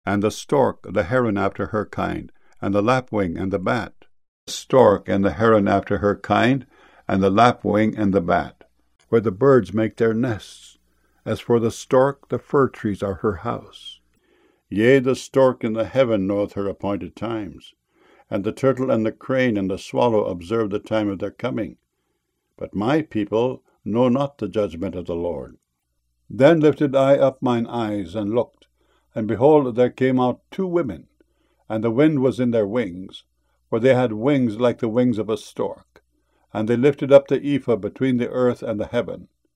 and the stork, the heron after her kind, and the lapwing and the bat. The stork and the heron after her kind, and the lapwing and the bat, where the birds make their nests. As for the stork, the fir trees are her house. Yea, the stork in the heaven knoweth her appointed times, and the turtle and the crane and the swallow observe the time of their coming. But my people know not the judgment of the Lord. Then lifted I up mine eyes, and looked, and behold, there came out 2 women, and the wind was in their wings, for they had wings like the wings of a stork. And they lifted up the ephah between the earth and the heaven,